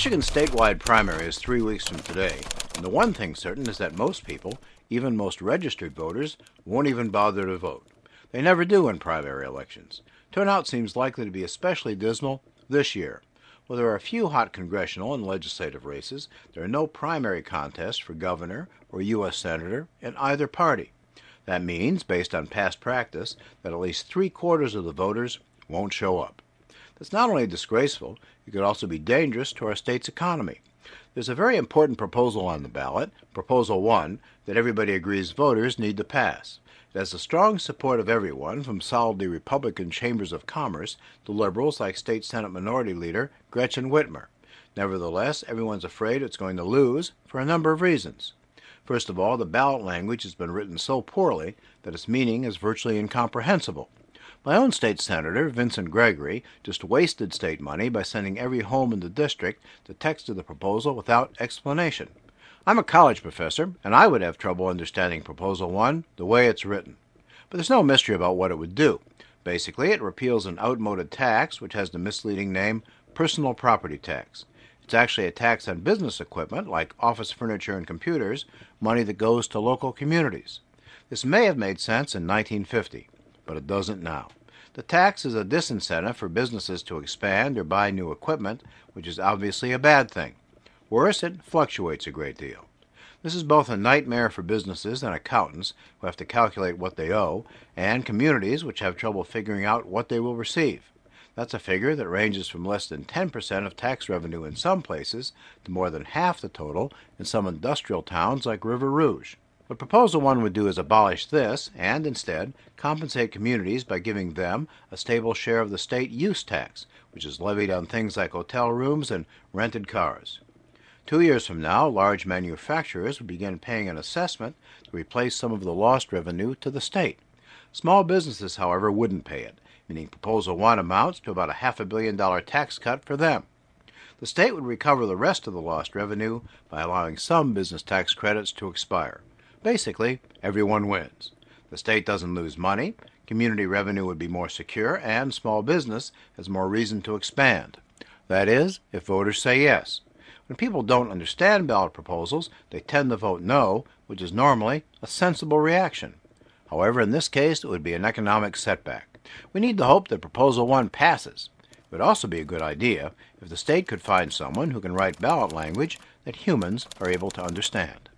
Michigan's statewide primary is 3 weeks from today, and the one thing certain is that most people, even most registered voters, won't even bother to vote. They never do in primary elections. Turnout seems likely to be especially dismal this year. While there are a few hot congressional and legislative races, there are no primary contests for governor or U.S. senator in either party. That means, based on past practice, that at least 3/4 of the voters won't show up. That's not only disgraceful, it could also be dangerous to our state's economy. There's a very important proposal on the ballot, Proposal 1, that everybody agrees voters need to pass. It has the strong support of everyone, from solidly Republican chambers of commerce to liberals like State Senate Minority Leader Gretchen Whitmer. Nevertheless, everyone's afraid it's going to lose for a number of reasons. First of all, the ballot language has been written so poorly that its meaning is virtually incomprehensible. My own state senator, Vincent Gregory, just wasted state money by sending every home in the district the text of the proposal without explanation. I'm a college professor, and I would have trouble understanding Proposal 1 the way it's written. But there's no mystery about what it would do. Basically, it repeals an outmoded tax which has the misleading name personal property tax. It's actually a tax on business equipment like office furniture and computers, money that goes to local communities. This may have made sense in 1950, but it doesn't now. The tax is a disincentive for businesses to expand or buy new equipment, which is obviously a bad thing. Worse, it fluctuates a great deal. This is both a nightmare for businesses and accountants who have to calculate what they owe, and communities which have trouble figuring out what they will receive. That's a figure that ranges from less than 10% of tax revenue in some places to more than half the total in some industrial towns like River Rouge. What Proposal 1 would do is abolish this and instead compensate communities by giving them a stable share of the state use tax, which is levied on things like hotel rooms and rented cars. 2 years from now, large manufacturers would begin paying an assessment to replace some of the lost revenue to the state. Small businesses, however, wouldn't pay it, meaning Proposal 1 amounts to about a $500 million tax cut for them. The state would recover the rest of the lost revenue by allowing some business tax credits to expire. Basically, everyone wins. The state doesn't lose money, community revenue would be more secure, and small business has more reason to expand. That is, if voters say yes. When people don't understand ballot proposals, they tend to vote no, which is normally a sensible reaction. However, in this case, it would be an economic setback. We need to hope that Proposal 1 passes. It would also be a good idea if the state could find someone who can write ballot language that humans are able to understand.